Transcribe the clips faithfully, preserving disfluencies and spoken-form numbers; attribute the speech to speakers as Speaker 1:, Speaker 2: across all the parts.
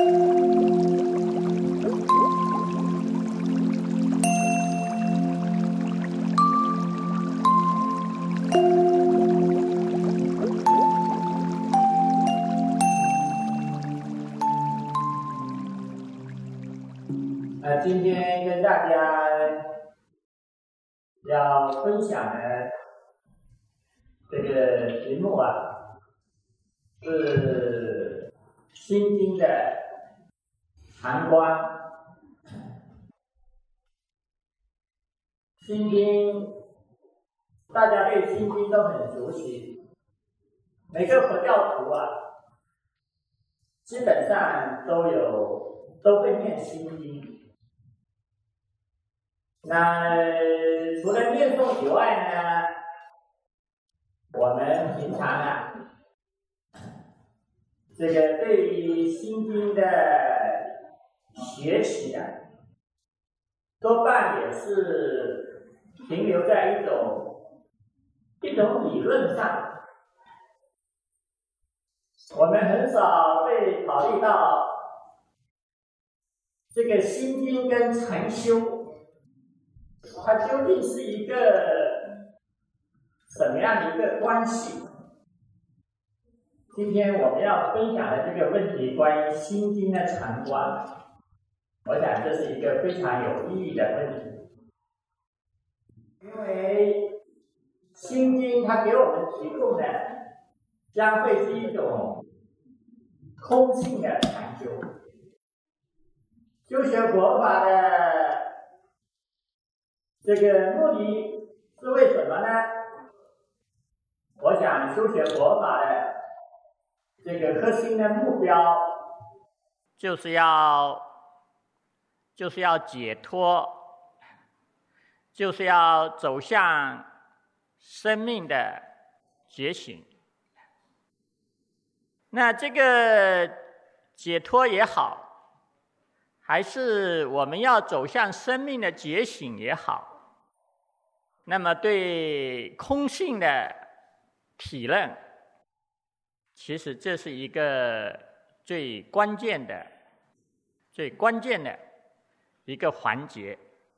Speaker 1: 呃，今天跟大家要分享的这个题目啊，是《心经》的禅观。心经，大家对心经都很熟悉，每个佛教徒啊，基本上都有都会念心经。那除了念诵以外呢，我们平常啊，这个对于心经的学习啊，多半也是停留在一种一种理论上，我们很少会考虑到这个心经跟禅修，它究竟是一个什么样的一个关系？今天我们要分享的这个问题，关于心经的禅观，我想这是一个非常有意义的问题，因为心经它给我们提供的将会是一种空性的禅修。修学佛法的这个目的是为什么呢？我想修学佛法的这个核心的目标，就是要就是要解脱，就是要走向生命的觉醒。那这个解脱也好，还是我们要走向生命的觉醒也好，那么对空性的体认，其实这是一个最关键的、最关键的一个环节。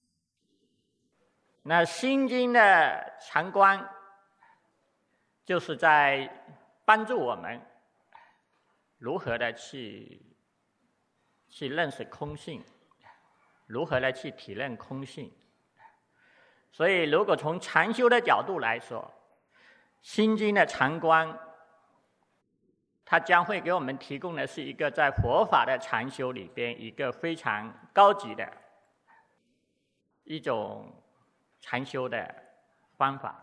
Speaker 1: 那心经的禅观，就是在帮助我们如何的去去认识空性，如何的去体认空性。所以，如果从禅修的角度来说，心经的禅观，它将会给我们提供的是一个在佛法的禅修里边一个非常高级的一种禅修的方法。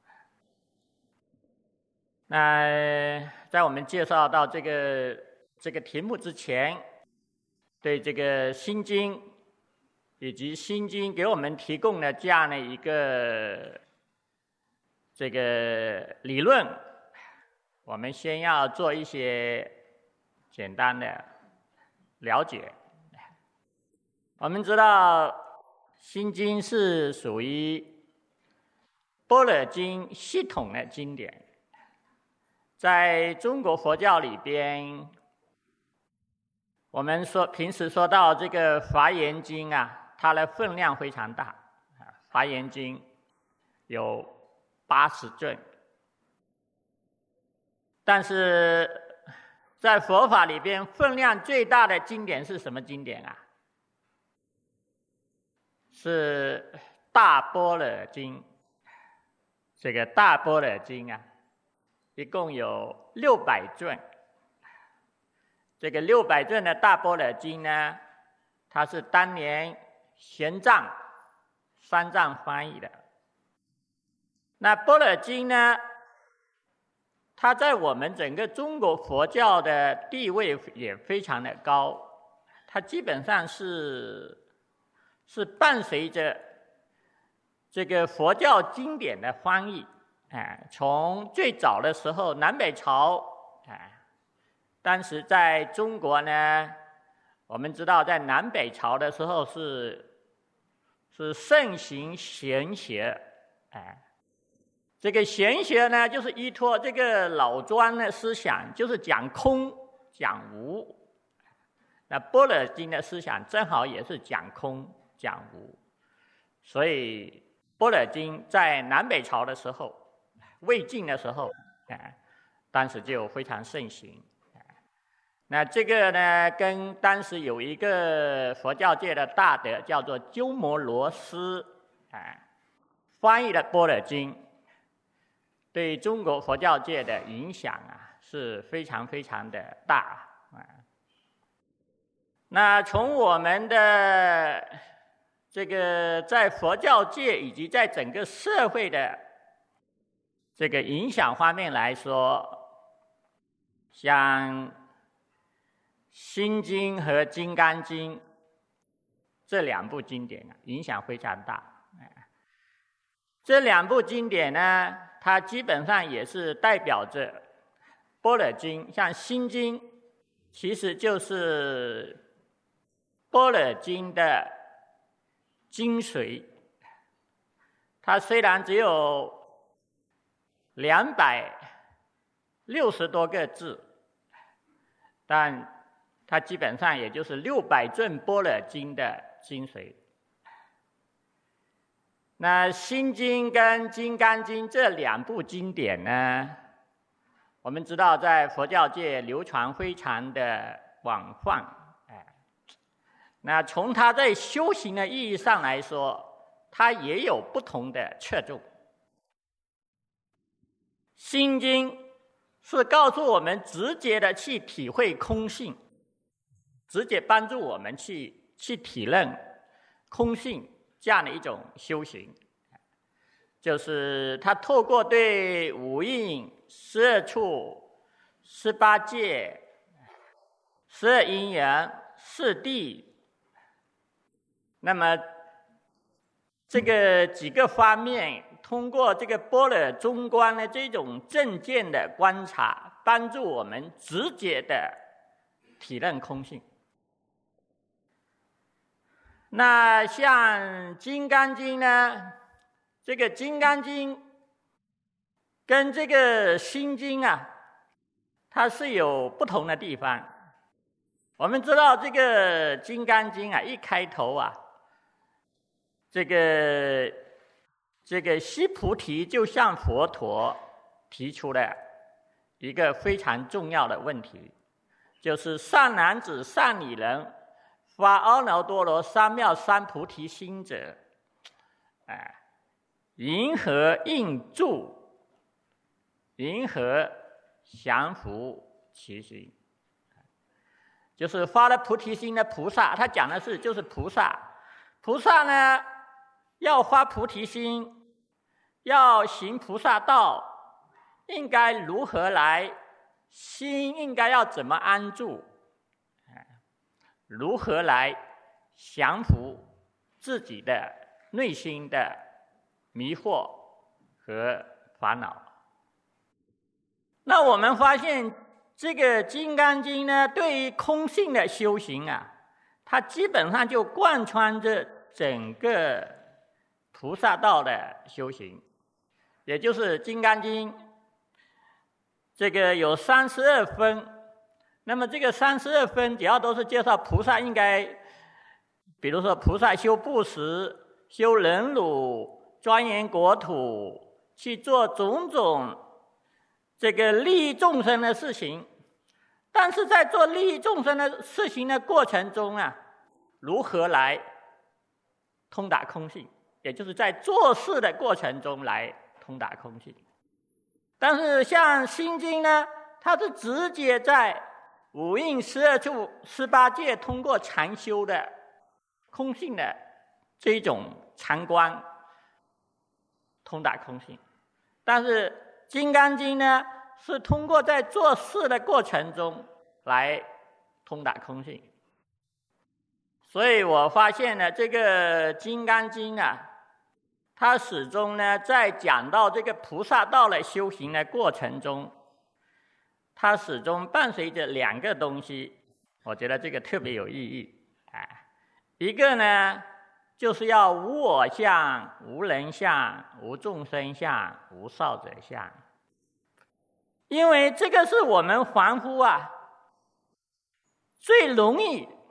Speaker 1: 那在我们介绍到这个这个题目之前，对这个心经以及心经给我们提供的这样的一个这个理论，我们先要做一些简单的了解。我们知道心经是属于般若经系统的经典，在中国佛教里边，我们说平时说到这个华严经啊，它的分量非常大，华严经有八十卷，但是在佛法里边分量最大的经典是什么经典啊？是大般若经。这个大般若经啊，一共有六百卷。这个六百卷的大般若经呢，它是当年玄奘、三藏翻译的。那般若经呢，它在我们整个中国佛教的地位也非常的高，它基本上是是伴随着这个佛教经典的翻译，哎，从最早的时候南北朝，哎，当时在中国呢，我们知道在南北朝的时候是是盛行玄学，哎。这个玄学呢，就是依托这个老庄的思想，就是讲空讲无。 那般若经的思想正好也是讲空讲无，所以般若经在南北朝的时候，魏晋的时候，哎，当时就非常盛行。那这个呢，跟当时有一个佛教界的大德叫做鸠摩罗什，哎，翻译的般若经，对中国佛教界的影响啊是非常非常的大啊。那从我们的这个在佛教界以及在整个社会的这个影响方面来说，像《心经》和《金刚经》这两部经典啊，影响非常大。这两部经典呢，它基本上也是代表着般若经，像《心经》其实就是般若经的精髓。它虽然只有两百六十多个字，但它基本上也就是六百卷般若经的精髓。那《心经》跟《金刚经》这两部经典呢，我们知道在佛教界流传非常的广泛。哎，那从它在修行的意义上来说，它也有不同的侧重。《心经》是告诉我们直接的去体会空性，直接帮助我们去去体认空性这样的一种修行，就是他透过对五蕴、十二处、十八界、十二因缘、四谛，那么这个几个方面，通过这个般若中观的这种正见的观察，帮助我们直接的体认空性。那像《金刚经》呢，这个《金刚经》跟这个《心经》啊，它是有不同的地方。我们知道这个《金刚经》啊，一开头啊，这个这个须菩提就向佛陀提出了一个非常重要的问题，就是善男子、善女人发阿耨多罗三藐三菩提心者，哎，云何应住？云何降伏其心？就是发了菩提心的菩萨，他讲的是就是菩萨。菩萨呢，要发菩提心，要行菩萨道，应该如何来？心应该要怎么安住？如何来降服自己的内心的迷惑和烦恼？那我们发现这个《金刚经》呢，对于空性的修行啊，它基本上就贯穿着整个菩萨道的修行。也就是《金刚经》这个有三十二分，那么这个三十二分主要都是介绍菩萨应该，比如说菩萨修布施、修忍辱、庄严国土，去做种种这个利益众生的事情。但是在做利益众生的事情的过程中啊，如何来通达空性？也就是在做事的过程中来通达空性。但是像《心经》呢，它是直接在五蕴、十二处、十八界，通过禅修的空性的这一种禅观通达空性。但是《金刚经》呢，是通过在做事的过程中来通达空性。所以我发现呢，这个《金刚经》啊，它始终呢在讲到这个菩萨道的修行的过程中，它始终伴随着两个东西，我觉得这个特别有意义。哎，一个呢就是要无我相、无人相、无众生相、无寿者相。因为这个是我们凡夫啊最容易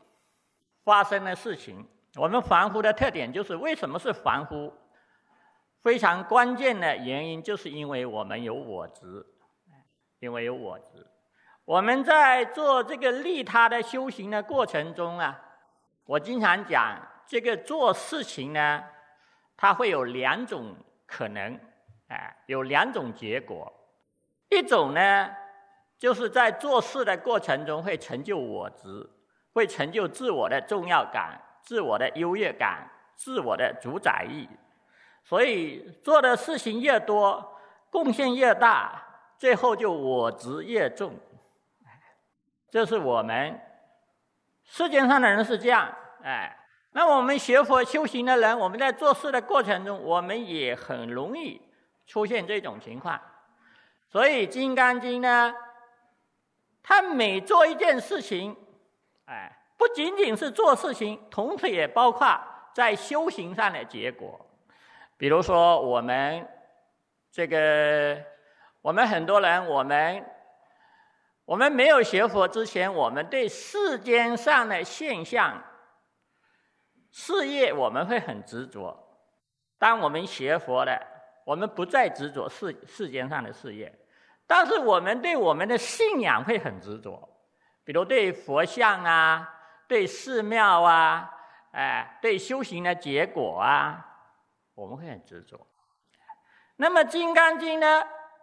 Speaker 1: 发生的事情。我们凡夫的特点就是为什么是凡夫？非常关键的原因就是因为我们有我执，因为有我执。我们在做这个利他的修行的过程中啊，我经常讲，这个做事情呢，它会有两种可能，哎，有两种结果。一种呢，就是在做事的过程中会成就我执，会成就自我的重要感、自我的优越感、自我的主宰意。所以做的事情越多，贡献越大，最后就我执越重。这是我们世界上的人是这样，哎，那我们学佛修行的人，我们在做事的过程中，我们也很容易出现这种情况。所以《金刚经》呢，它每做一件事情，哎，不仅仅是做事情，同时也包括在修行上的结果。比如说，我们这个，我们很多人，我们我们没有学佛之前，我们对世间上的现象、事业，我们会很执着。当我们学佛了，我们不再执着世世间上的事业，但是我们对我们的信仰会很执着，比如对佛像啊，对寺庙啊，哎，对修行的结果啊。我们会很执着。那么《金刚经》呢，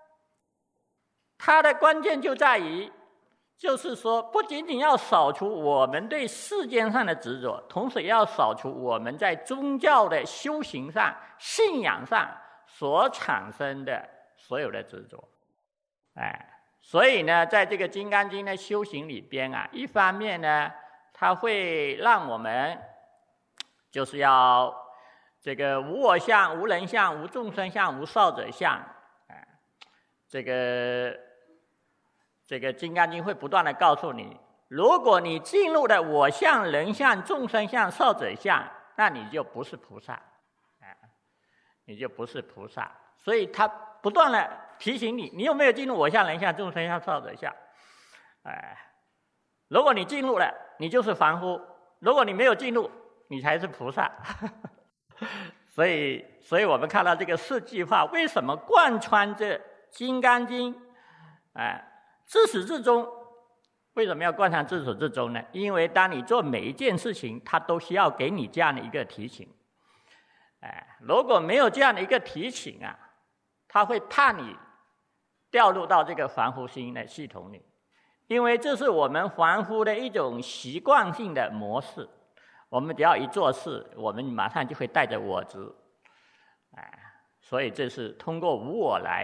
Speaker 1: 它的关键就在于，就是说不仅仅要扫除我们对世间上的执着，同时也要扫除我们在宗教的修行上、信仰上所产生的所有的执着。哎，所以呢，在这个《金刚经》的修行里边啊，一方面呢，它会让我们就是要这个无我相、无人相、无众生相、无寿者相，哎，这个这个《金刚经》会不断的告诉你，如果你进入了我相、人相、众生相、寿者相，那你就不是菩萨，哎，你就不是菩萨。所以他不断的提醒你，你有没有进入我相、人相、众生相、寿者相？哎，如果你进入了，你就是凡夫；如果你没有进入，你才是菩萨。所以，所以我们看到这个四句话为什么贯穿这《金刚经》？哎，自始至终，为什么要贯穿自始至终呢？因为当你做每一件事情，它都需要给你这样的一个提醒。哎，如果没有这样的一个提醒啊，他会怕你掉入到这个凡夫心的系统里，因为这是我们凡夫的一种习惯性的模式。我们只要一做事，我们马上就会带着我执，哎，所以这是通过无我来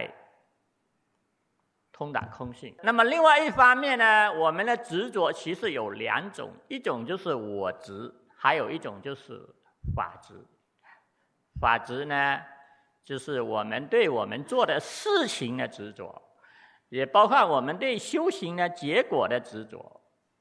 Speaker 1: 通达空性。那么另外一方面呢，我们的执着其实有两种，一种就是我执，还有一种就是法执。法执呢，就是我们对我们做的事情的执着，也包括我们对修行的结果的执着。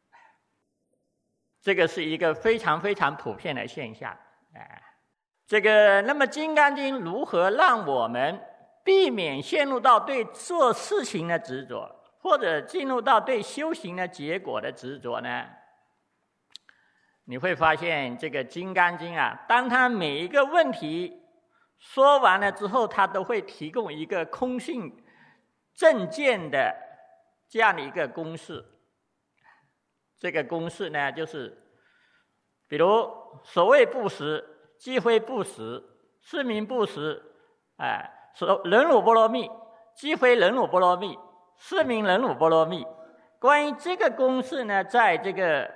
Speaker 1: 这个是一个非常非常普遍的现象，哎，这个那么《金刚经》如何让我们避免陷入到对做事情的执着，或者进入到对修行的结果的执着呢？你会发现这个《金刚经》啊，当它每一个问题说完了之后，它都会提供一个空性正见的这样的一个公式。这个公式呢，就是比如所谓布施，即非布施；是名布施。哎，说忍辱波罗蜜，即非忍辱波罗蜜；是名忍辱波罗蜜。关于这个公式呢，在这个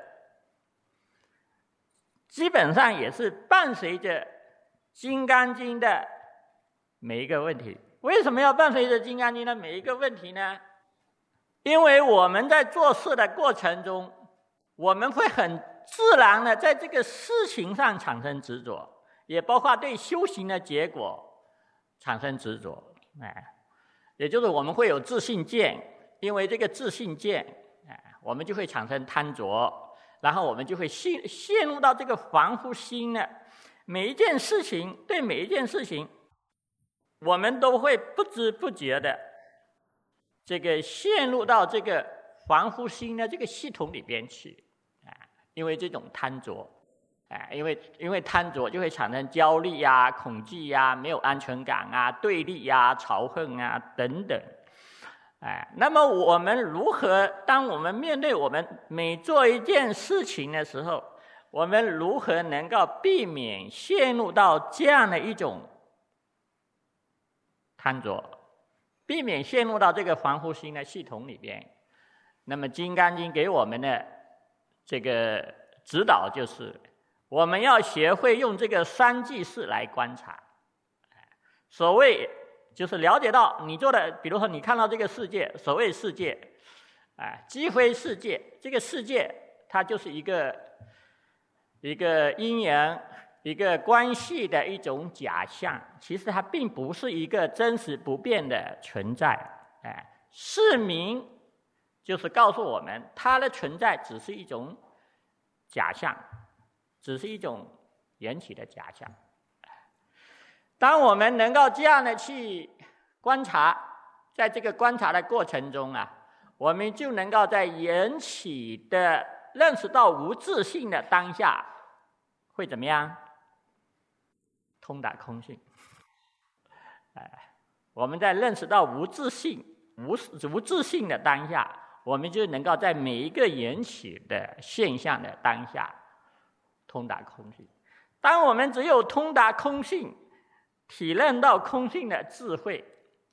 Speaker 1: 基本上也是伴随着《金刚经》的每一个问题。为什么要伴随着《金刚经》的每一个问题呢？因为我们在做事的过程中，我们会很自然的在这个事情上产生执着，也包括对修行的结果产生执着。哎，也就是我们会有自信见，因为这个自信见，哎，我们就会产生贪着，然后我们就会陷陷入到这个凡夫心呢。每一件事情，对每一件事情，我们都会不知不觉的这个陷入到这个凡夫心的这个系统里边去。因为这种贪着， 哎，因为因为贪着就会产生焦虑呀、恐惧呀、没有安全感啊、对立呀、仇恨啊等等。哎，那么我们如何？当我们面对我们每做一件事情的时候，我们如何能够避免陷入到这样的一种贪着，避免陷入到这个防护心的系统里边？那么《金刚经》给我们的这个指导就是，我们要学会用这个三句式来观察。所谓就是了解到你做的，比如说你看到这个世界，所谓世界，哎，即非世界，这个世界它就是一个一个因缘、一个关系的一种假象，其实它并不是一个真实不变的存在。哎，释名就是告诉我们，它的存在只是一种假象，只是一种缘起的假象。当我们能够这样的去观察，在这个观察的过程中啊，我们就能够在缘起的认识到无自性的当下，会怎么样？通达空性。哎，我们在认识到无自性、无无自性的当下，我们就能够在每一个缘起的现象的当下，通达空性。当我们只有通达空性，体认到空性的智慧，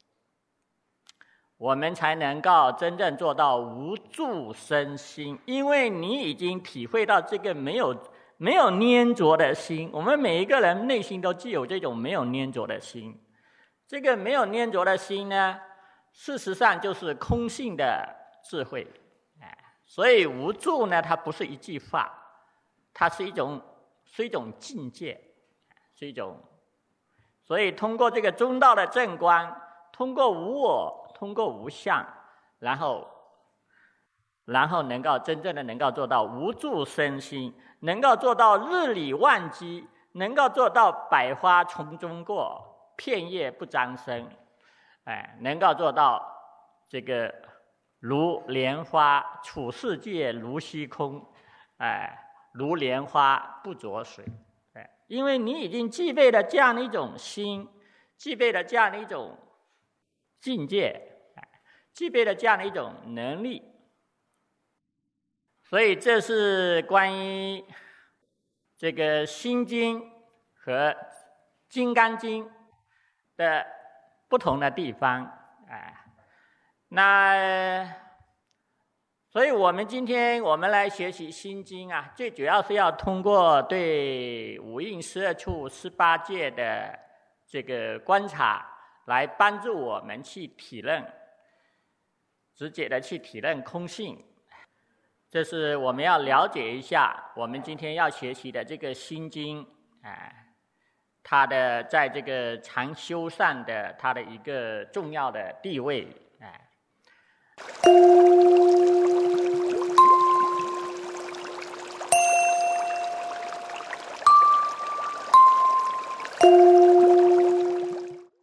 Speaker 1: 我们才能够真正做到无住身心。因为你已经体会到这个没有没有粘着的心，我们每一个人内心都具有这种没有粘着的心。这个没有粘着的心呢，事实上就是空性的智慧。所以无住呢，它不是一句话，它是一种是一种境界，是一种。所以通过这个中道的正观，通过无我，通过无相，然后然后能够真正的能够做到无住身心，能够做到日理万机，能够做到百花丛中过，片叶不沾身，哎，能够做到这个如莲花处世界如虚空，哎，如莲花不着水。因为你已经具备了这样的一种心，具备了这样的一种境界，具备了这样的一种能力，所以这是关于这个《心经》和《金刚经》的不同的地方。哎，那所以我们今天我们来学习《心经》啊，最主要是要通过对五蕴十二处十八界的这个观察，来帮助我们去体认，直接的去体认空性。这是我们要了解一下我们今天要学习的这个《心经》，哎，它的在这个禅修上的它的一个重要的地位，哎。you